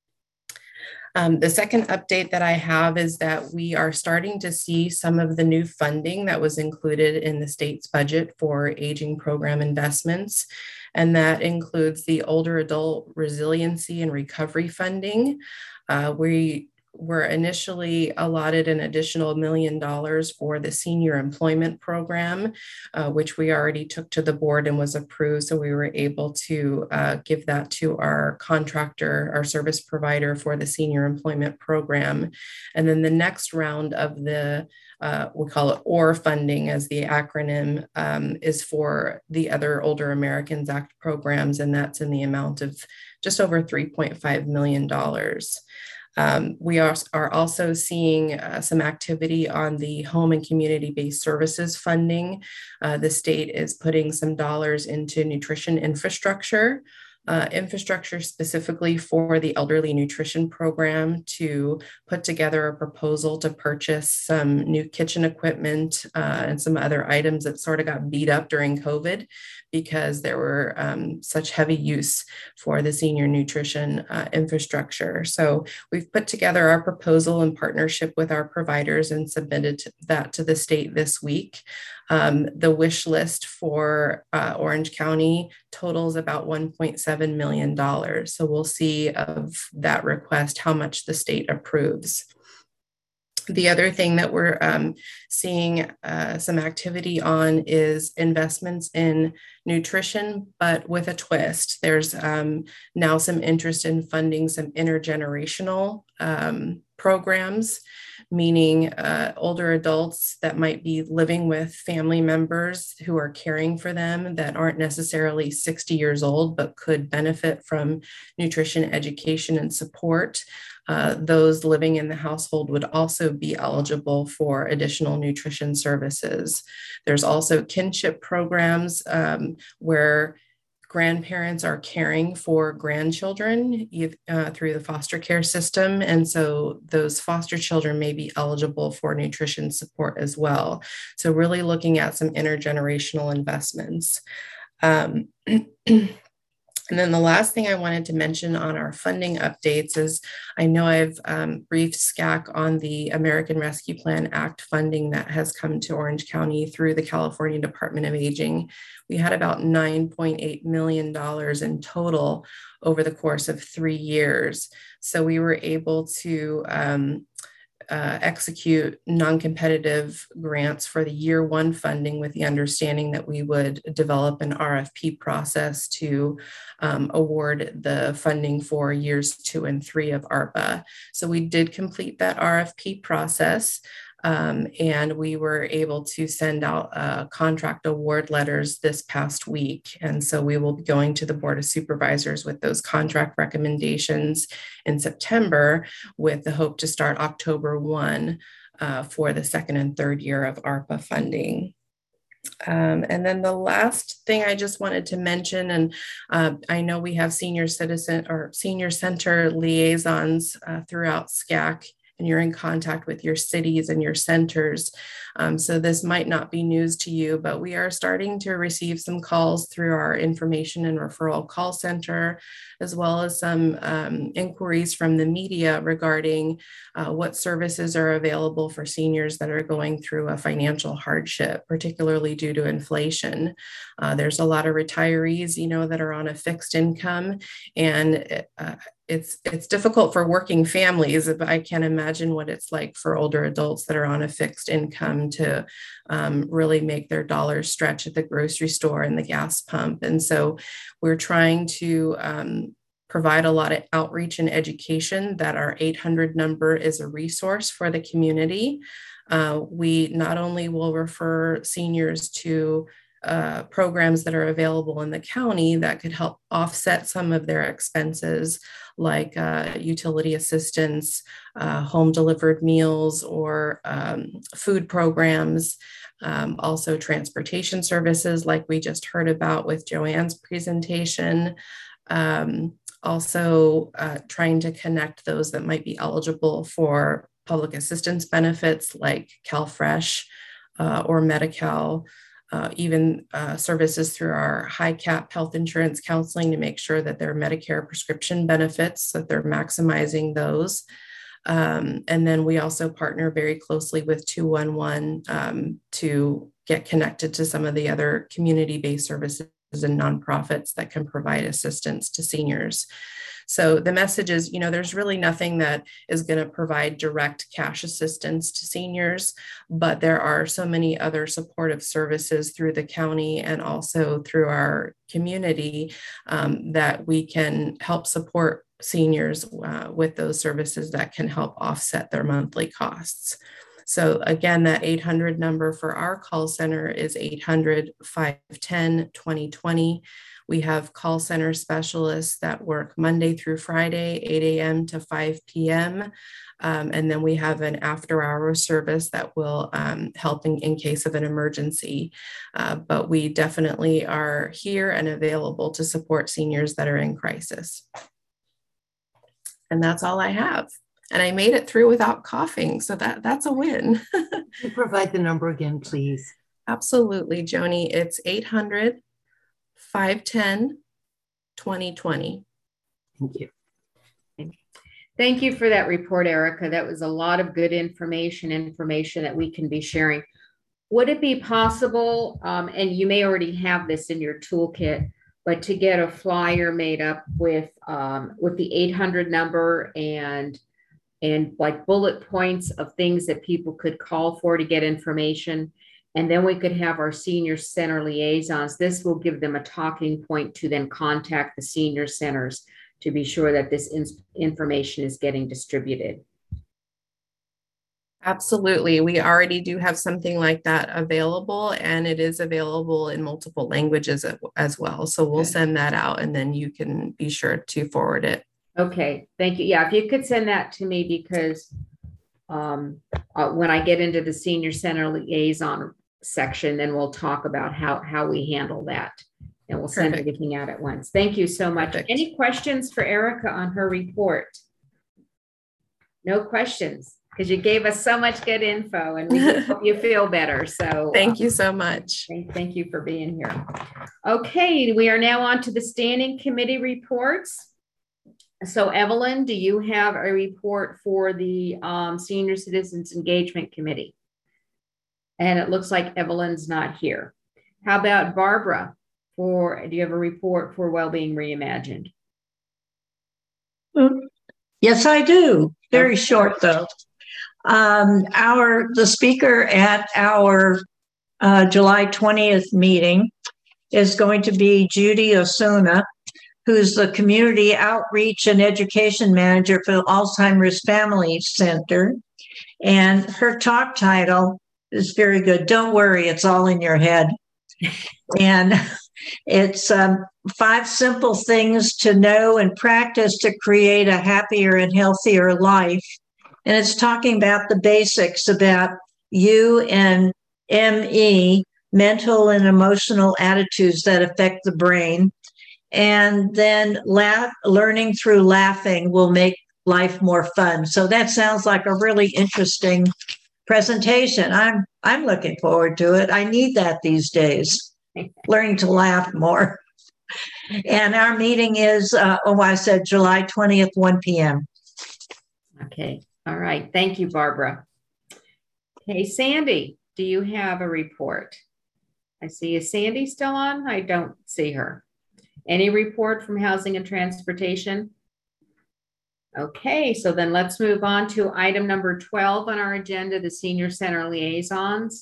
The second update that I have is that we are starting to see some of the new funding that was included in the state's budget for aging program investments. And that includes the Older Adult Resiliency and Recovery Funding. We were initially allotted an additional $1 million for the Senior Employment Program, which we already took to the board and was approved. So we were able to give that to our contractor, our service provider for the Senior Employment Program. And then the next round of the we call it OR funding as the acronym, is for the other Older Americans Act programs, and that's in the amount of just over $3.5 million. We are also seeing some activity on the home and community-based services funding. The state is putting some dollars into nutrition infrastructure specifically for the elderly nutrition program, to put together a proposal to purchase some new kitchen equipment and some other items that sort of got beat up during COVID because there were such heavy use for the senior nutrition infrastructure. So we've put together our proposal in partnership with our providers and submitted that to the state this week. The wish list for Orange County totals about $1.7 million. So we'll see of that request how much the state approves. The other thing that we're seeing some activity on is investments in nutrition, but with a twist. There's now some interest in funding some intergenerational programs, meaning older adults that might be living with family members who are caring for them that aren't necessarily 60 years old, but could benefit from nutrition education and support. Those living in the household would also be eligible for additional nutrition services. There's also kinship programs where grandparents are caring for grandchildren through the foster care system. And so those foster children may be eligible for nutrition support as well. So really looking at some intergenerational investments. And then the last thing I wanted to mention on our funding updates is I know I've briefed SCAC on the American Rescue Plan Act funding that has come to Orange County through the California Department of Aging. We had about $9.8 million in total over the course of 3 years. So we were able to execute non-competitive grants for the year one funding with the understanding that we would develop an RFP process to award the funding for years 2 and 3 of ARPA. So we did complete that RFP process. And we were able to send out contract award letters this past week. And so we will be going to the Board of Supervisors with those contract recommendations in September with the hope to start October 1 for the 2nd and 3rd year of ARPA funding. And then the last thing I just wanted to mention, and I know we have senior citizen or senior center liaisons throughout SCAC, and you're in contact with your cities and your centers. So this might not be news to you, but we are starting to receive some calls through our information and referral call center, as well as some inquiries from the media regarding what services are available for seniors that are going through a financial hardship, particularly due to inflation. There's a lot of retirees, that are on a fixed income, and it's difficult for working families, but I can't imagine what it's like for older adults that are on a fixed income to really make their dollars stretch at the grocery store and the gas pump. And so we're trying to provide a lot of outreach and education that our 800 number is a resource for the community. We not only will refer seniors to programs that are available in the county that could help offset some of their expenses, like utility assistance, home delivered meals, or food programs, also transportation services like we just heard about with Joanne's presentation. Also trying to connect those that might be eligible for public assistance benefits like CalFresh or Medi-Cal. Even services through our high cap health insurance counseling to make sure that their Medicare prescription benefits, that they're maximizing those. And then we also partner very closely with 211 to get connected to some of the other community-based services and nonprofits that can provide assistance to seniors. So the message is, there's really nothing that is going to provide direct cash assistance to seniors, but there are so many other supportive services through the county and also through our community that we can help support seniors with those services that can help offset their monthly costs. So again, that 800 number for our call center is 800-510-2020. We have call center specialists that work Monday through Friday, 8 a.m. to 5 p.m. And then we have an after-hours service that will help in case of an emergency. But we definitely are here and available to support seniors that are in crisis. And that's all I have. And I made it through without coughing, so that's a win. Can you provide the number again, please? Absolutely, Joni. It's 800-510-2020. Thank you. Thank you for that report, Erica. That was a lot of good information that we can be sharing. Would it be possible, and you may already have this in your toolkit, but to get a flyer made up with the 800 number and like bullet points of things that people could call for to get information. And then we could have our senior center liaisons. This will give them a talking point to then contact the senior centers to be sure that this information is getting distributed. Absolutely. We already do have something like that available, and it is available in multiple languages as well. So we'll send that out, and then you can be sure to forward it. Okay, thank you. Yeah, if you could send that to me, because when I get into the senior center liaison section, then we'll talk about how we handle that, and we'll send everything out at once. Thank you so much. Any questions for Erica on her report? No questions. because you gave us so much good info and we hope you feel better. So thank you so much. Thank you for being here. Okay, we are now on to the standing committee reports. So Evelyn, do you have a report for the Senior Citizens Engagement Committee? And it looks like Evelyn's not here. How about Barbara? Do you have a report for Wellbeing Reimagined? Yes, I do. Very short though. The speaker at our July 20th meeting is going to be Judy Osuna, who's the Community Outreach and Education Manager for the Alzheimer's Family Center. And her talk title is very good. Don't worry, it's all in your head. And it's 5 simple things to know and practice to create a happier and healthier life. And it's talking about the basics about U and ME, mental and emotional attitudes that affect the brain. And then learning through laughing will make life more fun. So that sounds like a really interesting presentation. I'm looking forward to it. I need that these days, learning to laugh more. And our meeting is, I said July 20th, 1 p.m. Okay. All right. Thank you, Barbara. Okay, Sandy, do you have a report? I see. Is Sandy still on? I don't see her. Any report from Housing and Transportation? Okay, so then let's move on to item number 12 on our agenda, the Senior Center Liaisons.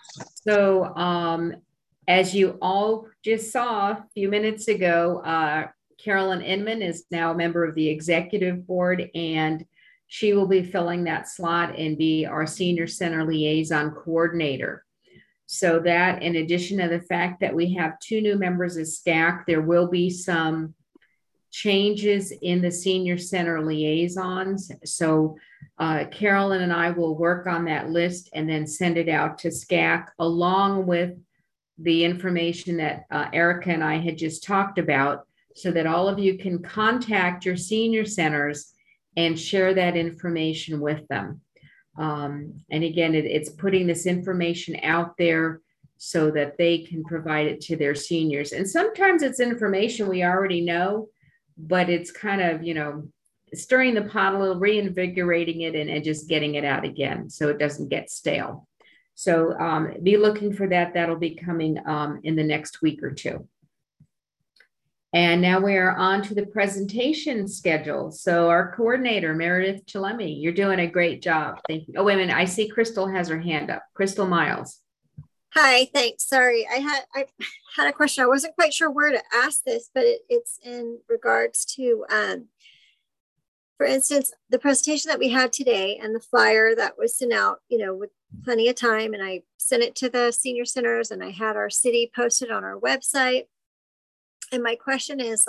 So as you all just saw a few minutes ago, Carolyn Inman is now a member of the executive board, and she will be filling that slot and be our Senior Center Liaison Coordinator. So that, in addition to the fact that we have 2 new members of SCAC, there will be some changes in the Senior Center Liaisons. So Carolyn and I will work on that list and then send it out to SCAC along with the information that Erica and I had just talked about, so that all of you can contact your senior centers and share that information with them. And again, it's putting this information out there so that they can provide it to their seniors. And sometimes it's information we already know, but it's kind of, stirring the pot a little, reinvigorating it and just getting it out again so it doesn't get stale. So be looking for that. That'll be coming in the next week or 2. And now we are on to the presentation schedule. So our coordinator, Meredith Chalemi, you're doing a great job. Thank you. Oh, wait a minute. I see Crystal has her hand up. Crystal Miles. Hi, thanks. Sorry, I had a question. I wasn't quite sure where to ask this, but it's in regards to, for instance, the presentation that we had today and the flyer that was sent out, with plenty of time. And I sent it to the senior centers, and I had our city posted on our website. And my question is,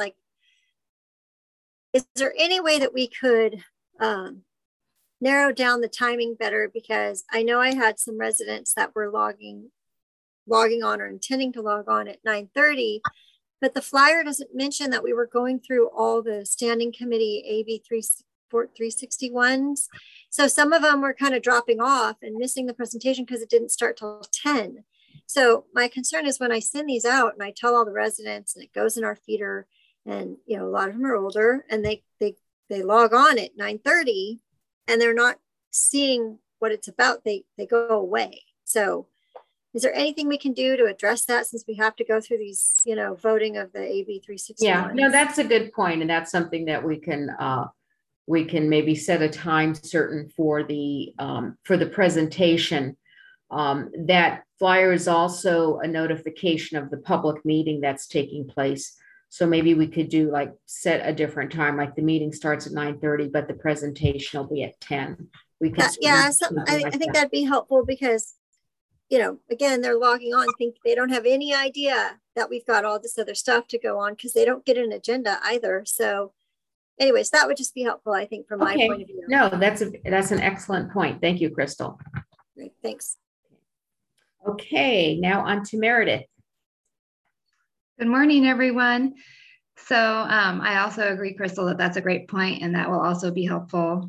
is there any way that we could narrow down the timing better? Because I know I had some residents that were logging on or intending to log on at 9:30, but the flyer doesn't mention that we were going through all the standing committee AB 361s. So some of them were kind of dropping off and missing the presentation because it didn't start till 10. So my concern is when I send these out and I tell all the residents and it goes in our feeder, and a lot of them are older and they log on at 9:30 and they're not seeing what it's about. They go away. So is there anything we can do to address that, since we have to go through these, voting of the AB 361? Yeah, no, that's a good point. And that's something that we can maybe set a time certain for the presentation. That flyer is also a notification of the public meeting that's taking place. So maybe we could do set a different time, like the meeting starts at 9:30, but the presentation will be at 10. We could. I think that'd be helpful because, again, they're logging on, think they don't have any idea that we've got all this other stuff to go on because they don't get an agenda either. So anyways, that would just be helpful, I think, from my point of view. No, that's an excellent point. Thank you, Crystal. Great, thanks. Okay, now on to Meredith. Good morning, everyone. So I also agree, Crystal, that that's a great point, and that will also be helpful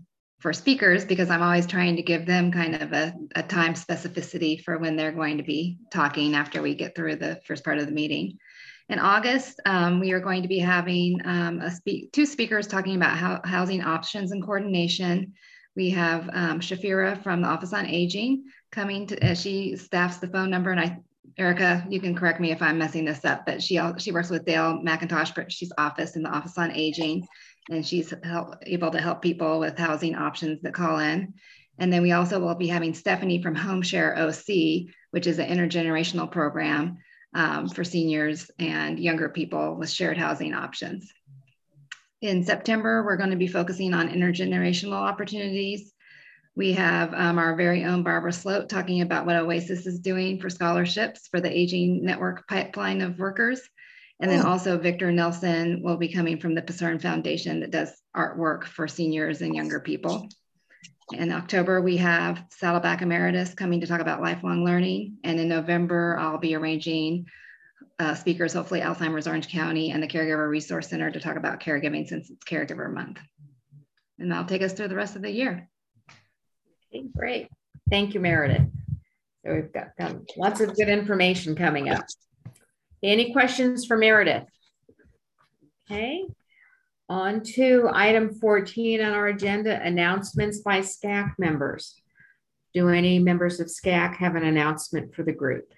for speakers, because I'm always trying to give them kind of a time specificity for when they're going to be talking after we get through the first part of the meeting. In August, we are going to be having two speakers talking about housing options and coordination. We have Shafira from the Office on Aging coming to, she staffs the phone number, and Erica, you can correct me if I'm messing this up, but she works with Dale McIntosh, but she's office in the Office on Aging, and she's able to help people with housing options that call in. And then we also will be having Stephanie from HomeShare OC, which is an intergenerational program for seniors and younger people with shared housing options. In September, we're going to be focusing on intergenerational opportunities. We have our very own Barbara Sloat talking about what OASIS is doing for scholarships for the Aging Network pipeline of workers. And then also Victor Nelson will be coming from the Pacern Foundation that does artwork for seniors and younger people. In October, we have Saddleback Emeritus coming to talk about lifelong learning. And in November, I'll be arranging speakers, hopefully Alzheimer's Orange County and the Caregiver Resource Center, to talk about caregiving since it's Caregiver Month. And that'll take us through the rest of the year. Okay, great. Thank you, Meredith. So we've got lots of good information coming up. Any questions for Meredith? Okay. On to item 14 on our agenda, announcements by SCAC members. Do any members of SCAC have an announcement for the group?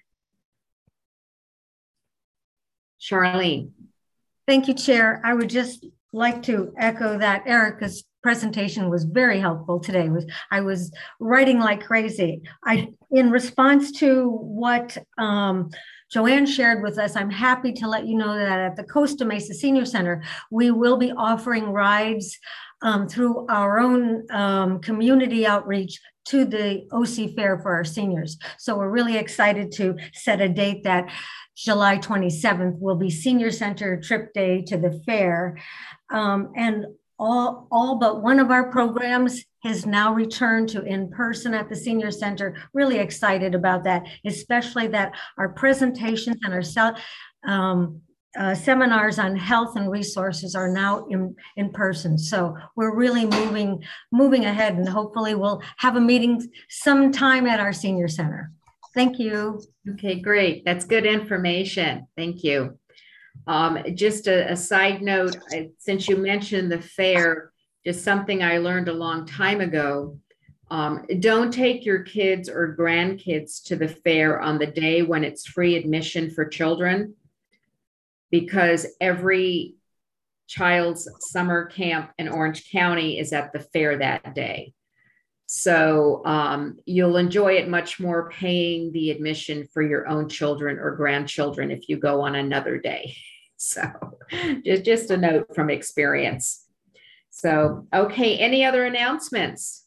Charlene. Thank you, Chair. I would just like to echo that Erica's presentation was very helpful today. I was writing like crazy. In response to what Joanne shared with us, I'm happy to let you know that at the Costa Mesa Senior Center, we will be offering rides through our own community outreach to the OC Fair for our seniors. So we're really excited to set a date that July 27th will be Senior Center Trip Day to the fair. And all but one of our programs has now returned to in-person at the Senior Center. Really excited about that, especially that our presentations and our seminars on health and resources are now in person. So we're really moving ahead, and hopefully we'll have a meeting sometime at our Senior Center. Thank you. Okay, great. That's good information. Thank you. Just a side note, since you mentioned the fair, just something I learned a long time ago. Don't take your kids or grandkids to the fair on the day when it's free admission for children, because every child's summer camp in Orange County is at the fair that day. So you'll enjoy it much more paying the admission for your own children or grandchildren if you go on another day. So just a note from experience. So, okay, any other announcements?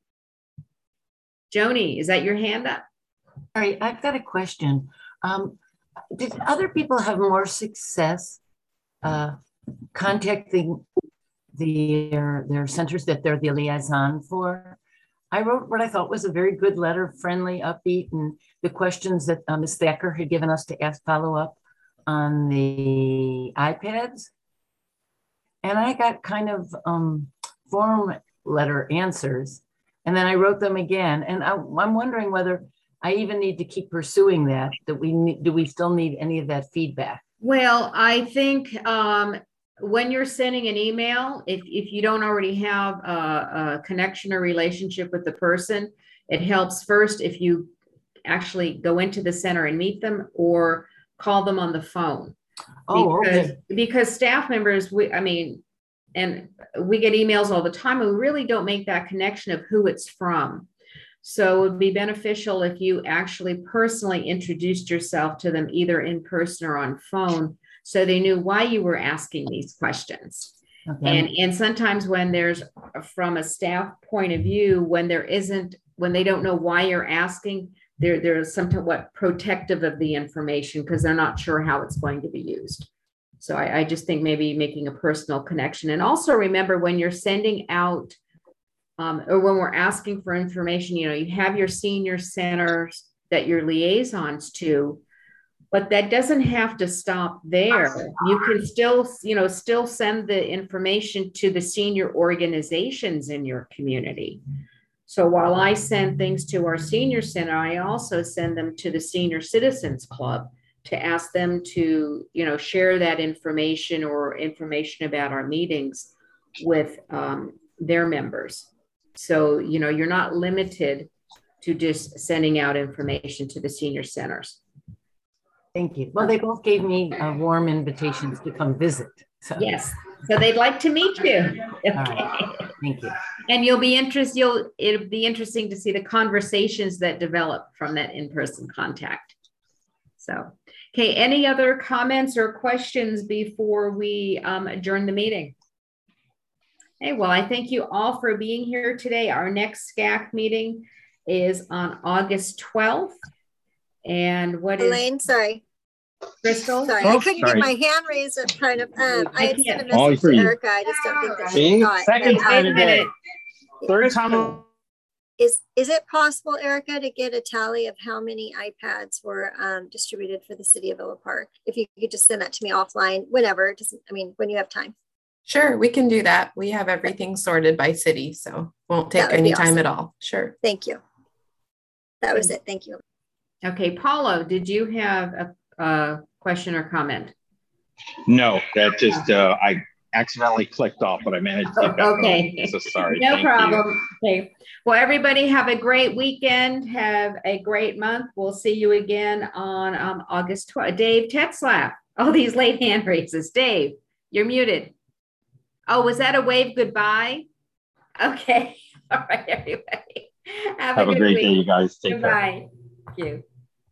Joni, is that your hand up? All right, I've got a question. Did other people have more success contacting their centers that they're the liaison for? I wrote what I thought was a very good letter, friendly, upbeat, and the questions that Ms. Thacker had given us to ask follow-up on the iPads. And I got kind of form letter answers. And then I wrote them again. And I'm wondering whether I even need to keep pursuing that, do we still need any of that feedback? Well, I think when you're sending an email, if you don't already have a connection or relationship with the person, it helps first if you actually go into the center and meet them or call them on the phone. Because staff members, and we get emails all the time, and we really don't make that connection of who it's from. So it would be beneficial if you actually personally introduced yourself to them either in person or on phone, so they knew why you were asking these questions. Okay. And sometimes when there's, from a staff point of view, when they don't know why you're asking, they're somewhat protective of the information because they're not sure how it's going to be used. So I just think maybe making a personal connection. And also remember, when you're sending out or when we're asking for information, you have your senior centers that you're liaisons to. But that doesn't have to stop there. You can still, still send the information to the senior organizations in your community. So while I send things to our senior center, I also send them to the Senior Citizens Club to ask them to, share that information or information about our meetings with their members. So, you're not limited to just sending out information to the senior centers. Thank you. Well, they both gave me warm invitations to come visit. So. Yes. So they'd like to meet you. Okay. All right. Thank you. And it'll be interesting to see the conversations that develop from that in-person contact. So, okay. Any other comments or questions before we adjourn the meeting? Hey, well, I thank you all for being here today. Our next SCAC meeting is on August 12th. And what Elaine, sorry. Crystal? Sorry, I couldn't get my hand raised in front of, I had sent a message to Erica. I just don't think that she got it. Second time today. Third time. Is it possible, Erica, to get a tally of how many iPads were distributed for the city of Villa Park? If you could just send that to me offline, whenever, when you have time. Sure, we can do that. We have everything sorted by city, so won't take any time at all. Sure. Thank you. That was it. Thank you. Okay, Paulo, did you have a question or comment? No, that just, I accidentally clicked off, but I managed to get back okay. on. So sorry. No problem. Okay. Well, everybody have a great weekend. Have a great month. We'll see you again on August 12th. Dave Tetzlaff. Oh, these late hand raises. Dave, you're muted. Oh, was that a wave goodbye? Okay. All right, everybody. Have a great week. day, you guys. Take Goodbye. care. Thank you.